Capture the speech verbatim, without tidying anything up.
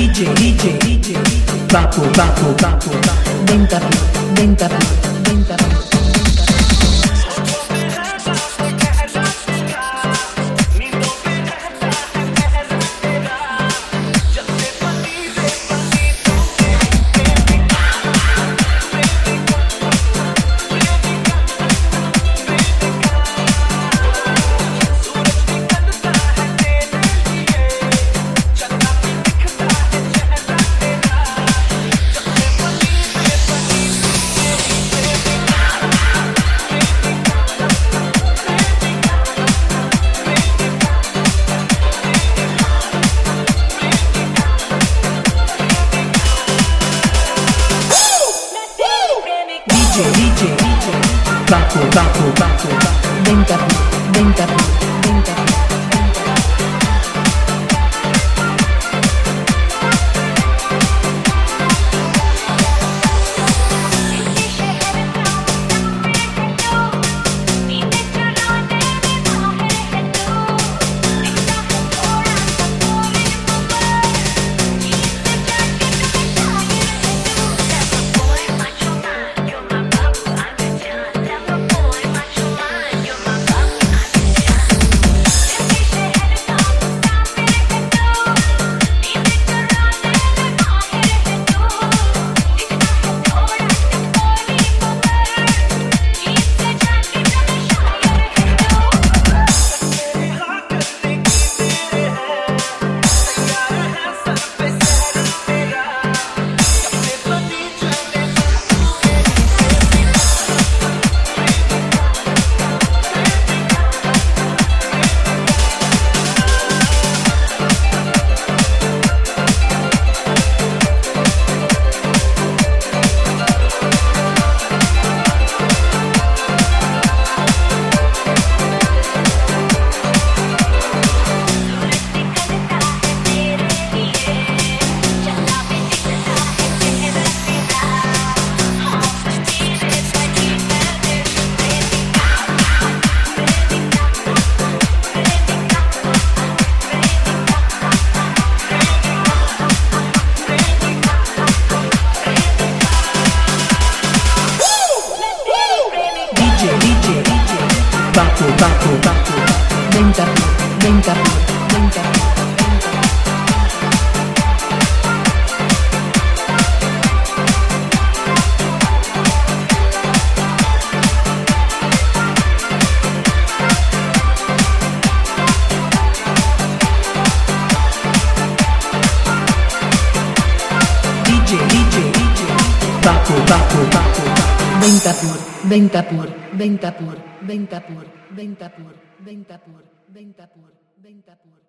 DJ DJ DJ Bapu Bapu Bapu Bentapu Bentapu Bentapu DJ DJ Bapu Bapu Bapu Bentapu Bentapu Bentapu Bapu Bapu Bapu Bentapu Bentapu Bentapu DJ DJ DJ Bapu Bapu Bapu Bentapur Bentapur Bentapur Bentapur Bentapur Bentapur Bentapur Bentapur